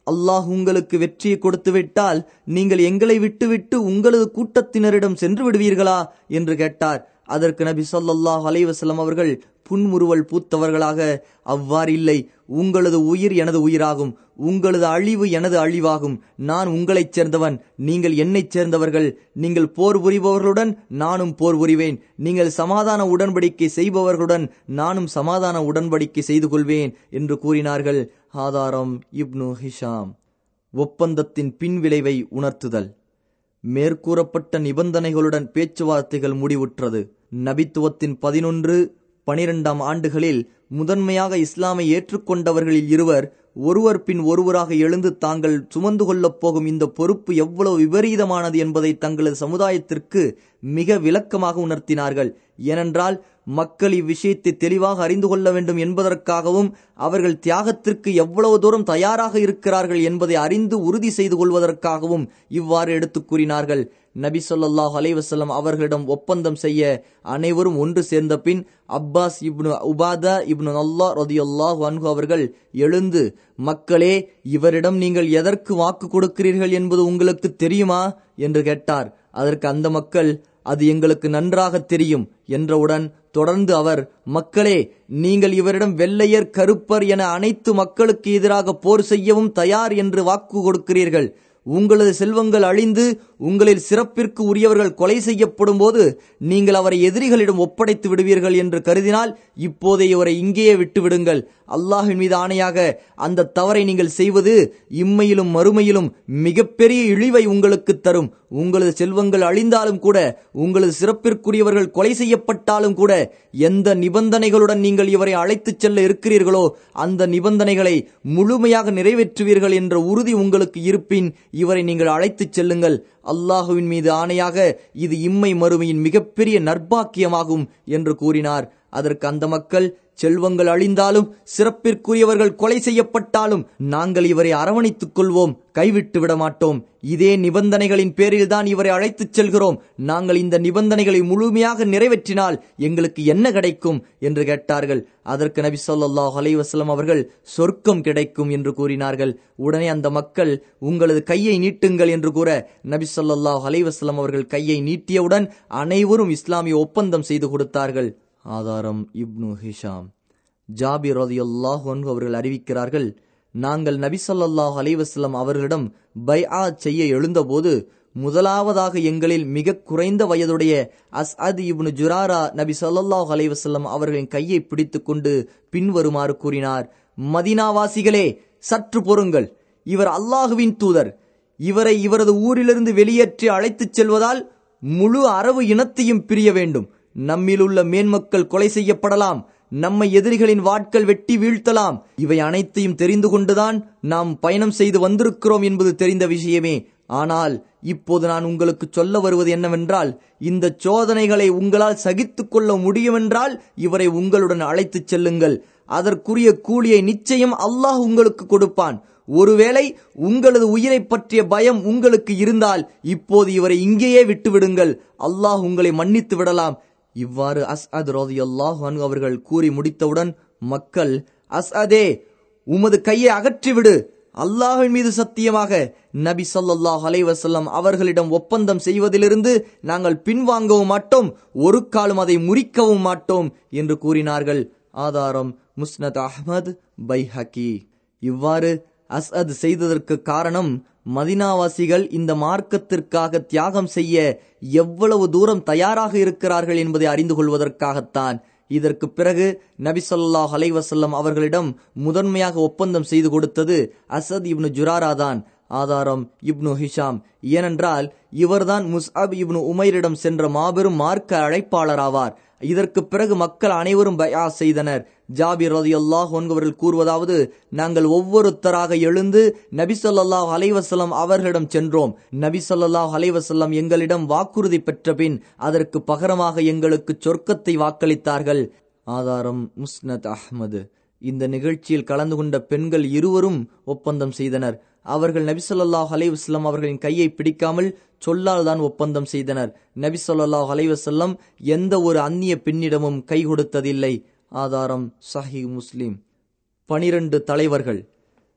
அல்லாஹ் உங்களுக்கு வெற்றியை கொடுத்து விட்டால் நீங்கள் எங்களை விட்டுவிட்டு உங்களது கூட்டத்தினரிடம் சென்று விடுவீர்களா என்று கேட்டார். அதற்கு நபி ஸல்லல்லாஹு அலைஹி வஸல்லம் அவர்கள் புன்முறுவல் பூத்தவர்களாக, அவ்வாறில்லை, உங்களது உயிர் எனது உயிராகும், உங்களது அழிவு எனது அழிவாகும். நான் உங்களைச் சேர்ந்தவன், நீங்கள் என்னைச் சேர்ந்தவர்கள். நீங்கள் போர் புரிபவர்களுடன் நானும் போர் புரிவேன். நீங்கள் சமாதான உடன்படிக்கை செய்பவர்களுடன் நானும் சமாதான உடன்படிக்கை செய்து கொள்வேன் என்று கூறினார்கள். ஆதாரம் இப்னு ஹிஷாம். ஒப்பந்தத்தின் பின்விளைவை உணர்த்துதல். மேற்கூறப்பட்ட நிபந்தனைகளுடன் பேச்சுவார்த்தைகள் முடிவுற்றது. நபித்துவத்தின் பதினொன்று பனிரெண்டாம் ஆண்டுகளில் முதன்மையாக இஸ்லாமை ஏற்றுக்கொண்டவர்களில் இருவர் ஒருவர் பின் ஒருவராக எழுந்து தாங்கள் சுமந்து கொள்ளப் போகும் இந்த பொறுப்பு எவ்வளவு விபரீதமானது என்பதை தங்களது சமுதாயத்திற்கு மிக விளக்கமாக உணர்த்தினார்கள். ஏனென்றால் மக்கள் இவ்விஷயத்தை தெளிவாக அறிந்து கொள்ள வேண்டும் என்பதற்காகவும் அவர்கள் தியாகத்திற்கு எவ்வளவு தூரம் தயாராக இருக்கிறார்கள் என்பதை அறிந்து உறுதி செய்து கொள்வதற்காகவும் இவ்வாறு எடுத்து கூறினார்கள். நபி ஸல்லல்லாஹு அலைஹி வஸல்லம் அவர்களிடம் ஒப்பந்தம் செய்ய அனைவரும் ஒன்று சேர்ந்த பின் அப்பாஸ் இப்னு உபாதா இப்னு அல்லாஹ் ரலியல்லாஹு அன்ஹு அவர்கள் எழுந்து, மக்களே, இவரிடம் நீங்கள் எதற்கு வாக்கு கொடுக்கிறீர்கள் என்பது உங்களுக்கு தெரியுமா என்று கேட்டார். அதற்கு அந்த மக்கள், அது எங்களுக்கு நன்றாக தெரியும் என்றவுடன் தொடர்ந்து அவர், மக்களே, நீங்கள் இவரிடம் வெள்ளையர் கருப்பர் என அனைத்து மக்களுக்கு எதிராக போர் செய்யவும் தயார் என்று வாக்கு கொடுக்கிறீர்கள். உங்களது செல்வங்கள் அழிந்து உங்களில் சிறப்பிற்கு உரியவர்கள் கொலை செய்யப்படும் போது நீங்கள் அவரை எதிரிகளிடம் ஒப்படைத்து விடுவீர்கள் என்று கருதினால் இப்போதே இவரை இங்கேயே விட்டு விடுங்கள். அல்லாஹின் மீது ஆணையாக அந்த தவறை நீங்கள் செய்வது இம்மையிலும் மறுமையிலும் மிகப்பெரிய இழிவை உங்களுக்கு தரும். உங்களது செல்வங்கள் அழிந்தாலும் கூட, உங்களது சிறப்பிற்குரியவர்கள் கொலை செய்யப்பட்டாலும் கூட, எந்த நிபந்தனைகளுடன் நீங்கள் இவரை அழைத்துச் செல்ல இருக்கிறீர்களோ அந்த நிபந்தனைகளை முழுமையாக நிறைவேற்றுவீர்கள் என்ற உறுதி உங்களுக்கு இருப்பின் இவரை நீங்கள் அழைத்துச் செல்லுங்கள். அல்லாஹுவின் மீது ஆணையாக இது இம்மை மறுமையின் மிகப்பெரிய நற்பாக்கியமாகும் என்று கூறினார். அதற்கு அந்த மக்கள், செல்வங்கள் அழிந்தாலும் சிறப்பிற்குரியவர்கள் கொலை செய்யப்பட்டாலும் நாங்கள் இவரை அரவணைத்துக் கொள்வோம், கைவிட்டு விட மாட்டோம். இதே நிபந்தனைகளின் பேரில் தான் இவரை அழைத்துச் செல்கிறோம். நாங்கள் இந்த நிபந்தனைகளை முழுமையாக நிறைவேற்றினால் எங்களுக்கு என்ன கிடைக்கும் என்று கேட்டார்கள். அதற்கு நபி ஸல்லல்லாஹு அலைஹி வஸல்லம் அவர்கள், சொர்க்கம் கிடைக்கும் என்று கூறினார்கள். உடனே அந்த மக்கள், உங்களது கையை நீட்டுங்கள் என்று கூற நபி ஸல்லல்லாஹு அலைஹி வஸல்லம் அவர்கள் கையை நீட்டியவுடன் அனைவரும் இஸ்லாமிய ஒப்பந்தம் செய்து கொடுத்தார்கள். ஆதாரம் இப்னு ஹிஷாம். ஜாபிர் ரலியல்லாஹு அன்ஹு அவர்கள் அறிவிக்கிறார்கள், நாங்கள் நபி ஸல்லல்லாஹு அலைஹி வஸல்லம் அவர்களிடம் பைஆத் செய்ய எழுந்தபோது முதலாவதாக எங்களில் மிக குறைந்த வயதுடைய அஸ்அத் இப்னு ஜுராரா நபி ஸல்லல்லாஹு அலைஹி வஸல்லம் அவர்களின் கையை பிடித்துக் கொண்டு பின்வருமாறு கூறினார். மதீனாவாசிகளே, சற்று பொறுங்கள். இவர் அல்லாஹுவின் தூதர். இவரை இவரது ஊரிலிருந்து வெளியேற்றி அழைத்துச் செல்வதால் முழு அரபு இனத்தையும் பிரிய வேண்டும். நம்மிலுள்ள மேன்மக்கள் கொலை செய்யப்படலாம், நம்மை எதிரிகளின் வாட்கள் வெட்டி வீழ்த்தலாம். இவை அனைத்தையும் தெரிந்து கொண்டுதான் நாம் பயணம் செய்து வந்திருக்கிறோம் என்பது தெரிந்த விஷயமே. ஆனால் இப்போது நான் உங்களுக்கு சொல்ல வருவது என்னவென்றால், இந்த சோதனைகளை உங்களால் சகித்துக் கொள்ள முடியுமென்றால் இவரை உங்களுடன் அழைத்துச் செல்லுங்கள். அதற்குரிய கூலியை நிச்சயம் அல்லாஹ் உங்களுக்கு கொடுப்பான். ஒருவேளை உங்களது உயிரை பற்றிய பயம் உங்களுக்கு இருந்தால் இப்போது இவரை இங்கேயே விட்டுவிடுங்கள், அல்லாஹ் உங்களை மன்னித்து விடலாம். இவ்வாறு அஸ்அத் ரலியல்லாஹு அன்ஹு அவர்கள் கூறி முடித்தவுடன் மக்கள், அஸ்அதே, உமது கையை அகற்றிவிடு. அல்லாஹ்வின் மீது சத்தியமாக நபி ஸல்லல்லாஹு அலைஹி வஸல்லம் அவர்களிடம் ஒப்பந்தம் செய்வதிலிருந்து நாங்கள் பின்வாங்கவும் மாட்டோம், ஒரு காலம் அதை முறிக்கவும் மாட்டோம் என்று கூறினார்கள். ஆதாரம் முஸ்னத் அஹ்மத், பைஹகி. இவ்வாறு அஸ்அத் செய்ததற்கு காரணம், மதீனாவாசிகள் இந்த மார்க்கத்திற்காக தியாகம் செய்ய எவ்வளவு தூரம் தயாராக இருக்கிறார்கள் என்பதை அறிந்து கொள்வதற்காகத்தான். இதற்கு பிறகு நபி ஸல்லல்லாஹு அலைஹி வஸல்லம் அவர்களிடம் முதன்மையாக ஒப்பந்தம் செய்து கொடுத்தது அஸ்அத் இப்னு ஜுராரா தான். ஆதாரம் இப்னு ஹிஷாம். ஏனென்றால் இவர்தான் முஸ்அப் இப்னு உமைரிடம் சென்ற மாபெரும் மார்க்க அழைப்பாளராவார். இதற்கு பிறகு மக்கள் அனைவரும் பைஆ செய்தனர். ஜாபிர் ரலியல்லாஹு அன்ஹு அவர்கள் கூறுவதாவது, நாங்கள் ஒவ்வொருத்தராக எழுந்து நபி ஸல்லல்லாஹு அலைஹி வஸல்லம் அவர்களிடம் சென்றோம். நபி ஸல்லல்லாஹு அலைஹி வஸல்லம் எங்களிடம் வாக்குறுதி பெற்ற பின் அதற்கு பகரமாக எங்களுக்கு சொர்க்கத்தை வாக்களித்தார்கள். ஆதாரம் முஸ்னத் அஹ்மது. இந்த நிகழ்ச்சியில் கலந்து கொண்ட பெண்கள் இருவரும் ஒப்பந்தம் செய்தனர். அவர்கள் நபி ஸல்லல்லாஹு அலைஹி வஸல்லம் அவர்களின் கையை பிடிக்காமல் சொல்லால் தான் ஒப்பந்தம் செய்தனர். நபி ஸல்லல்லாஹு அலைஹி வஸல்லம் எந்த ஒரு அந்நிய பெண்ணிடமும் கை கொடுத்ததில்லை. ஆதாரம் சஹீஹ் முஸ்லிம். பனிரண்டு தலைவர்கள்.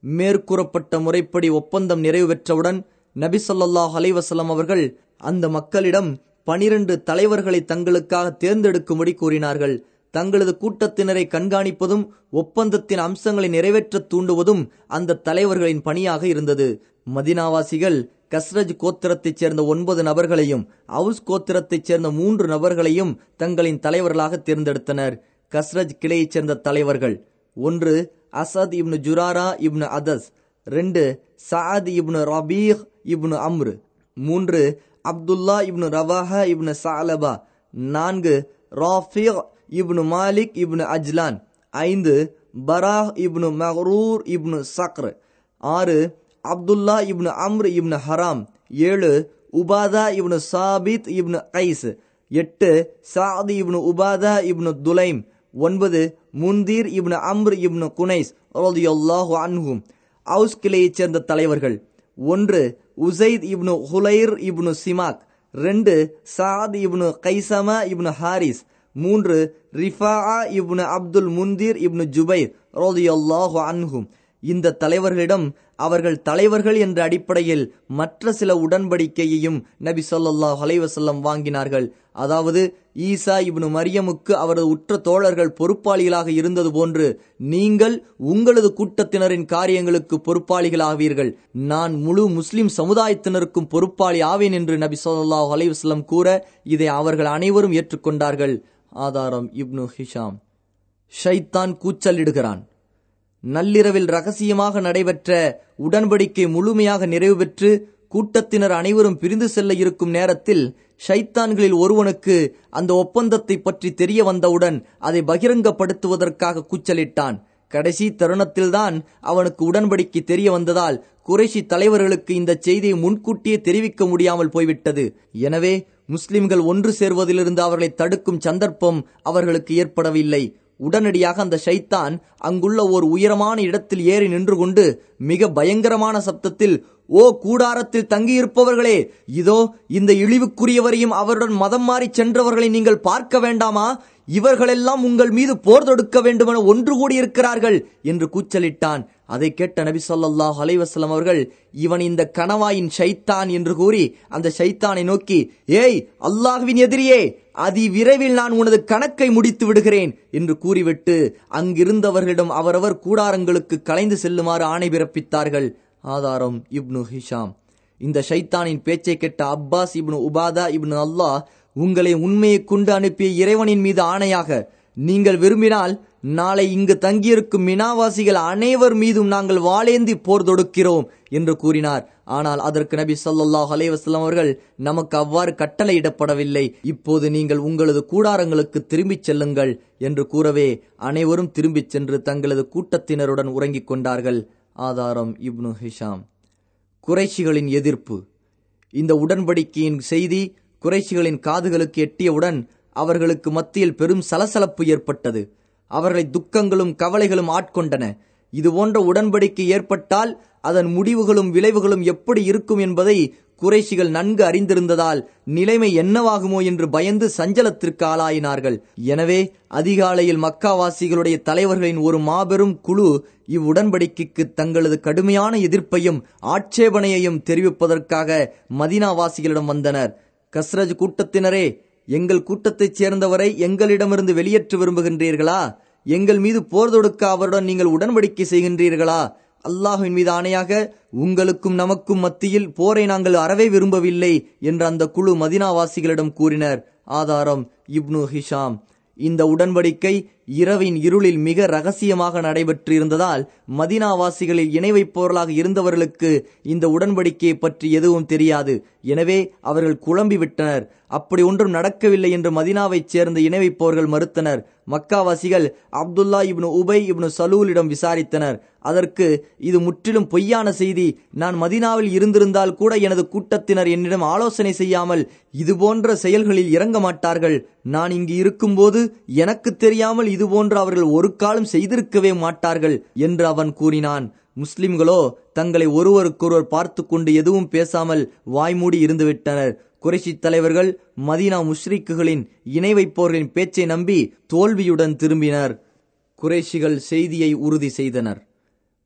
மேற்கூறப்பட்ட முறைப்படி ஒப்பந்தம் நிறைவு பெற்றவுடன் நபி ஸல்லல்லாஹு அலைஹி வஸல்லம் அவர்கள் அந்த மக்களிடம் பனிரெண்டு தலைவர்களை தங்களுக்காக தேர்ந்தெடுக்கும்படி கூறினார்கள். தங்களது கூட்டத்தினரை கண்காணிப்பதும் ஒப்பந்தத்தின் அம்சங்களை நிறைவேற்ற தூண்டுவதும் அந்த தலைவர்களின் பணியாக இருந்தது. மதீனாவாசிகள் கஸ்ரஜ் கோத்திரத்தைச் சேர்ந்த ஒன்பது நபர்களையும் அவுஸ் கோத்திரத்தைச் சேர்ந்த மூன்று நபர்களையும் தங்களின் தலைவர்களாக தேர்ந்தெடுத்தனர். கஸ்ரஜ் கிளையைச் சேர்ந்த தலைவர்கள்: ஒன்று அசத் இப்னு ஜுராரா இப்னு அதஸ், ரெண்டு சஅத் இப்னு ரபீஹ் இப்னு அம்ரு, மூன்று அப்துல்லா இப்னு ரவாஹா இப்னு சஅலபா, நான்கு ராஃபிக் இப்னு மாலிக் இப்னு அஜ்லான், ஐந்து பராஹ் இப்னு மஹ்ரூர் இப்னு சக்ர், ஆறு அப்துல்லா இப்னு அம்ர் இப்னு ஹராம், ஏழு உபாதா இப்னு சாபித் இப்னு கைஸ், எட்டு சாத் இப்னு உபாதா இப்னு துலைம், ஒன்பது முந்தீர் இப்னு அம்ர் இப்னு குனைஸ் ரலியல்லாஹு அன்ஹும். அவுஸ் கிளையைச் சேர்ந்த தலைவர்கள்: ஒன்று உசைத் இப்னு ஹுலைர் இப்னு சிமாக், ரெண்டு சாத் இப்னு கைசமா இப்னு ஹாரிஸ், மூன்று ரிஃபாஆ இப்னு அப்துல் முந்தீர் இப்னு ஜுபைர் ரலியல்லாஹு அன்ஹும். இந்த தலைவர்களிடம் அவர்கள் தலைவர்கள் என்ற அடிப்படையில் மற்ற சில உடன்படிக்கையையும் நபி ஸல்லல்லாஹு அலைஹி வஸல்லம் வாங்கினார்கள். அதாவது, ஈசா இப்னு மரியமுக்கு அவரது உற்ற தோழர்கள் பொறுப்பாளிகளாக இருந்தது போன்று நீங்கள் உங்களது கூட்டத்தினரின் காரியங்களுக்கு பொறுப்பாளிகளாவீர்கள். நான் முழு முஸ்லிம் சமுதாயத்தினருக்கும் பொறுப்பாளி ஆவேன் என்று நபி ஸல்லல்லாஹு அலைஹி வஸல்லம் கூற இதை அவர்கள் அனைவரும் ஏற்றுக்கொண்டார்கள். ஆதாரம் இப்னு ஹிஷாம். ஷைத்தான் கூச்சலிடுகிறான். நள்ளிரவில் ரகசியமாக நடைபெற்ற உடன்படிக்கை முழுமையாக நிறைவு பெற்று கூட்டத்தினர் அனைவரும் பிரிந்து செல்ல இருக்கும் நேரத்தில் ஷைத்தான்களில் ஒருவனுக்கு அந்த ஒப்பந்தத்தை பற்றி தெரிய வந்தவுடன் அதை பகிரங்கப்படுத்துவதற்காக கூச்சலிட்டான். கடைசி தருணத்தில்தான் அவனுக்கு உடன்படிக்கை தெரிய வந்ததால் குறைஷி தலைவர்களுக்கு இந்த செய்தியை முன்கூட்டியே தெரிவிக்க முடியாமல் போய்விட்டது. எனவே முஸ்லிம்கள் ஒன்று சேர்வதிலிருந்து அவர்களை தடுக்கும் சந்தர்ப்பம் அவர்களுக்கு ஏற்படவில்லை. உடனடியாக அந்த ஷைத்தான் அங்குள்ள ஓர் உயரமான இடத்தில் ஏறி நின்று கொண்டு மிக பயங்கரமான சப்தத்தில், ஓ கூடாரத்தில் தங்கியிருப்பவர்களே, இதோ இந்த இழிவுக்குரியவரையும் அவருடன் மதம் மாறி சென்றவர்களை நீங்கள் பார்க்க வேண்டாமா? இவர்களெல்லாம் உங்கள் மீது போர் தொடுக்க வேண்டுமென ஒன்று கூடியிருக்கிறார்கள் என்று கூச்சலிட்டான். அதை கேட்ட நபி ஸல்லல்லாஹு அலைஹி வஸல்லம் அவர்கள், இவன் இந்த கணவாயின் ஷைத்தான் என்று கூறி அந்த ஷைத்தானை நோக்கி, ஏய் அல்லாஹ்வின் எதிரியே, அதி விரைவில் நான் உனது கணக்கை முடித்து விடுகிறேன் என்று கூறிவிட்டு அங்கிருந்தவர்களிடம் அவரவர் கூடாரங்களுக்கு கலைந்து செல்லுமாறு ஆணை பிறப்பித்தார்கள். ஆதாரம் இப்னு ஹிஷாம். இந்த ஷைத்தானின் பேச்சை கேட்ட அப்பாஸ் இப்னு உபாதா இப்னு அல்லாஹ், உங்களை உண்மையை கொண்டு அனுப்பிய இறைவனின் மீது ஆணையாக, நீங்கள் விரும்பினால் நாளை இங்கு தங்கியிருக்கும் மினாவாசிகள் அனைவர் மீதும் நாங்கள் வாளேந்தி போர் தொடுக்கிறோம் என்று கூறினார். ஆனால் அதற்கு நபி ஸல்லல்லாஹு அலைஹி வஸல்லம் அவர்கள், நமக்கு அவ்வாறு கட்டளையிடப்படவில்லை, இப்போது நீங்கள் உங்களது கூடாரங்களுக்கு திரும்பிச் செல்லுங்கள் என்று கூறவே அனைவரும் திரும்பிச் சென்று தங்களது கூட்டத்தினருடன் உறங்கிக் கொண்டார்கள். ஆதாரம் இப்னு ஹிஷாம். குறைஷிகளின் எதிர்ப்பு. இந்த உடன்படிக்கையின் செய்தி குறைஷிகளின் காதுகளுக்கு எட்டியவுடன் அவர்களுக்கு மத்தியில் பெரும் சலசலப்பு ஏற்பட்டது. அவர்களை துக்கங்களும் கவலைகளும் ஆட்கொண்டன. இதுபோன்ற உடன்படிக்கை ஏற்பட்டால் அதன் முடிவுகளும் விளைவுகளும் எப்படி இருக்கும் என்பதை குறைஷிகள் நன்கு அறிந்திருந்ததால் நிலைமை என்னவாகுமோ என்று பயந்து சஞ்சலத்திற்கு ஆளாயினார்கள். எனவே அதிகாலையில் மக்காவாசிகளுடைய தலைவர்களின் ஒரு மாபெரும் குழு இவ்வுடன்படிக்கைக்கு தங்களது கடுமையான எதிர்ப்பையும் ஆட்சேபனையையும் தெரிவிப்பதற்காக மதீனாவாசிகளிடம் வந்தனர். கஸ்ரஜ் கூட்டத்தினரே, எங்கள் கூட்டத்தைச் சேர்ந்தவரை எங்களிடமிருந்து வெளியேற்ற விரும்புகின்றீர்களா? எங்கள் மீது போர் தொடுக்க அவருடன் நீங்கள் உடன்படிக்கை செய்கின்றீர்களா? அல்லாஹ்வின் மீது ஆணையாக உங்களுக்கும் நமக்கும் மத்தியில் போரை நாங்கள் அறவே விரும்பவில்லை என்று அந்த குழு மதீனாவாசிகளிடம் கூறினர். ஆதாரம் இப்னு ஹிஷாம். இந்த உடன்படிக்கை இரவின் இருளில் மிக ரகசியமாக நடைபெற்று இருந்ததால் மதீனாவாசிகளில் இணை வைப்பவர்களாக இருந்தவர்களுக்கு இந்த உடன்படிக்கையை பற்றி எதுவும் தெரியாது. எனவே அவர்கள் குழம்பி விட்டனர். அப்படி ஒன்றும் நடக்கவில்லை என்று மதீனாவைச் சேர்ந்த இணை வைப்பவர்கள் மறுத்தனர். மக்காவாசிகள் அப்துல்லா இப்னு உபை இப்னு சலூலிடம் விசாரித்தனர். அதற்கு, இது முற்றிலும் பொய்யான செய்தி. நான் மதீனாவில் இருந்திருந்தால் கூட எனது கூட்டத்தினர் என்னிடம் ஆலோசனை செய்யாமல் இதுபோன்ற செயல்களில் இறங்க மாட்டார்கள். நான் இங்கு இருக்கும்போது எனக்கு தெரியாமல் இதுபோன்று அவர்கள் ஒரு காலம் செய்திருக்கவே மாட்டார்கள் என்று அவன் கூறினான். முஸ்லிம்களோ தங்களை ஒருவருக்கொருவர் பார்த்து கொண்டு எதுவும் பேசாமல் வாய்மூடி இருந்துவிட்டனர். குறைஷி தலைவர்கள் மதீனா முஷ்ரிக்குகளின் இணை வைப்போர்களின் பேச்சை நம்பி தோல்வியுடன் திரும்பினர். குறைஷிகள் செய்தியை உறுதி செய்தனர்.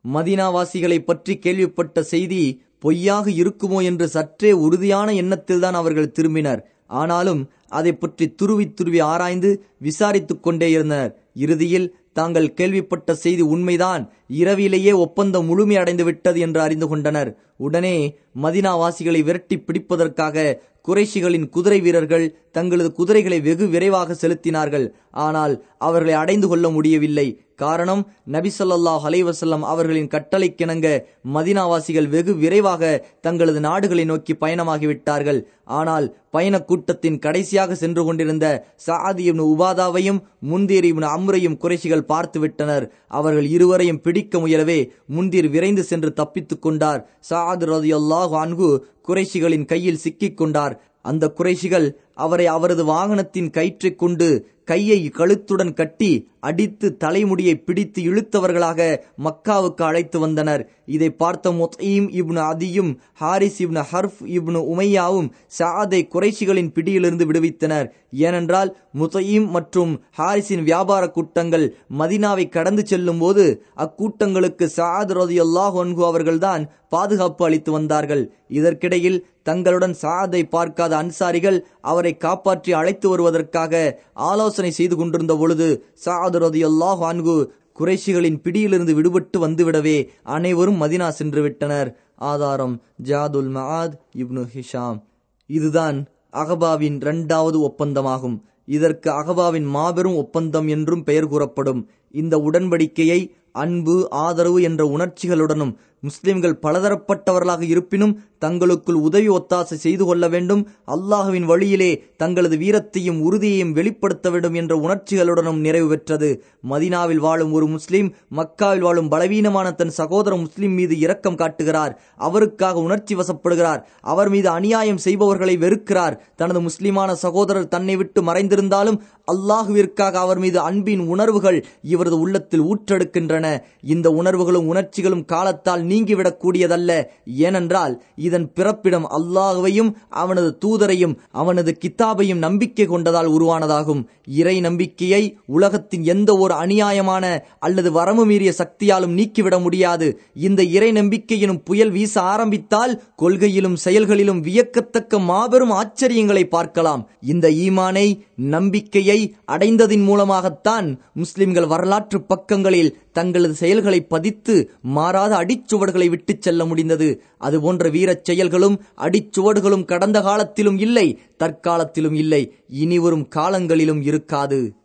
மதீனாவாசிகளை பற்றி கேள்விப்பட்ட செய்தி பொய்யாக இருக்குமோ என்று சற்றே உறுதியான எண்ணத்தில்தான் அவர்கள் திரும்பினர். ஆனாலும் அதை பற்றி துருவி துருவி ஆராய்ந்து விசாரித்துக் கொண்டே இருந்தனர். இறுதியில் தாங்கள் கேள்விப்பட்ட செய்தி உண்மைதான், இரவிலேயே ஒப்பந்தம் முழுமையடைந்து விட்டது என்று அறிந்து கொண்டனர். உடனே மதீனாவாசிகளை விரட்டி பிடிப்பதற்காக குறைஷிகளின் குதிரை வீரர்கள் தங்களது குதிரைகளை வெகு விரைவாக செலுத்தினார்கள். ஆனால் அவர்களை அடைந்து கொள்ள முடியவில்லை. காரணம், நபி ஸல்லல்லாஹு அலைஹி வஸல்லம் அவர்களின் கட்டளைக்கிணங்க மதீனாவாசிகள் வெகு விரைவாக தங்களது நாடுகளை நோக்கி பயணமாகிவிட்டார்கள். ஆனால் பயண கூட்டத்தின் கடைசியாக சென்று கொண்டிருந்த சஅத் இப்னு உபாதாவையும் முந்தீர் இப்னு அம்ரையும் குறைஷிகள் பார்த்து விட்டனர். அவர்கள் இருவரையும் பிடிக்க முயலவே முந்தீர் விரைந்து சென்று தப்பித்துக் கொண்டார். சஅத் ரலியல்லாஹு அன்ஹு குறைஷிகளின் கையில் சிக்கிக் கொண்டார். அந்த குறைஷிகள் அவரை அவரது வாகனத்தின் கயிற்றை கொண்டு கையை கழுத்துடன் கட்டி அடித்து தலைமுடியை பிடித்து இழுத்தவர்களாக மக்காவுக்கு அழைத்து வந்தனர். இதை பார்த்த முத்ஈம் இப்னு அதியும் ஹாரிஸ் இப்னு ஹர்ஃப் இப்னு உமையாவும் சஅதை குறைஷிகளின் பிடியிலிருந்து விடுவித்தனர். ஏனென்றால் முத்ஈம் மற்றும் ஹாரிஸின் வியாபார கூட்டங்கள் மதீனாவை கடந்து செல்லும் போது அக்கூட்டங்களுக்கு சஅத் ரலியல்லாஹு அன்ஹு அவர்கள்தான் பாதுகாப்பு அளித்து வந்தார்கள். இதற்கிடையில் தங்களுடன் சஅதை பார்க்காத அன்சாரிகள் அவரை காப்பாற்றி அழைத்து வருவதற்காக ஆலோசனை செய்து கொண்டிருந்த பொழுது சஅத் ரலியல்லாஹு அன்ஹு குறைஷிகளின் பிடியிலிருந்து விடுபட்டு வந்துவிடவே அனைவரும் மதீனா சென்று விட்டனர். ஆதாரம் ஜாதுல் மஆத் இப்னு ஹிஷாம். இதுதான் அகபாவின் இரண்டாவது ஒப்பந்தமாகும். இதற்கு அகபாவின் மாபெரும் ஒப்பந்தம் என்றும் பெயர் கூறப்படும். இந்த உடன்படிக்கையை அன்பு, ஆதரவு என்ற உணர்ச்சிகளுடனும் முஸ்லிம்கள் பலதரப்பட்டவர்களாக இருப்பினும் தங்களுக்குள் உதவி ஒத்தாசை செய்து கொள்ள வேண்டும், அல்லாஹுவின் வழியிலே தங்களது வீரத்தையும் உறுதியையும் வெளிப்படுத்த வேண்டும் என்ற உணர்ச்சிகளுடனும் நிறைவு பெற்றது. மதீனாவில் வாழும் ஒரு முஸ்லிம் மக்காவில் வாழும் பலவீனமான தன் சகோதர முஸ்லிம் மீது இரக்கம் காட்டுகிறார், அவருக்காக உணர்ச்சி வசப்படுகிறார், அவர் மீது அநியாயம் செய்பவர்களை வெறுக்கிறார். தனது முஸ்லிமான சகோதரர் தன்னை விட்டு மறைந்திருந்தாலும் அல்லாஹுவிற்காக அவர் மீது அன்பின் உணர்வுகள் இவரது உள்ளத்தில் ஊற்றெடுக்கின்றன. இந்த உணர்வுகளும் உணர்ச்சிகளும் காலத்தால் நீங்கிவிடக் கூடியதல்ல. ஏனென்றால் இதன் பிறப்பிடம் அல்லாஹுவையும் அவனது தூதரையும் அவனது கித்தாபையும் நம்பிக்கை கொண்டதால் உருவானதாகும். இறை நம்பிக்கையை உலகத்தின் எந்த ஒரு அநியாயமான அல்லது வரம்பு மீறிய சக்தியாலும் நீக்கிவிட முடியாது. இந்த இறை நம்பிக்கை எனும் புயல் வீச ஆரம்பித்தால் கொள்கையிலும் செயல்களிலும் வியக்கத்தக்க மாபெரும் ஆச்சரியங்களை பார்க்கலாம். இந்த ஈமானை, நம்பிக்கையை அடைந்ததின் மூலமாகத்தான் முஸ்லிம்கள் வரலாற்று பக்கங்களில் தங்களது செயல்களை பதித்து மாறாத அடிச்சுவடுகளை விட்டு செல்ல முடிந்தது. அதுபோன்ற வீரச் செயல்களும் அடிச்சுவடுகளும் கடந்த காலத்திலும் இல்லை, தற்காலத்திலும் இல்லை, இனி வரும் காலங்களிலும் இருக்காது.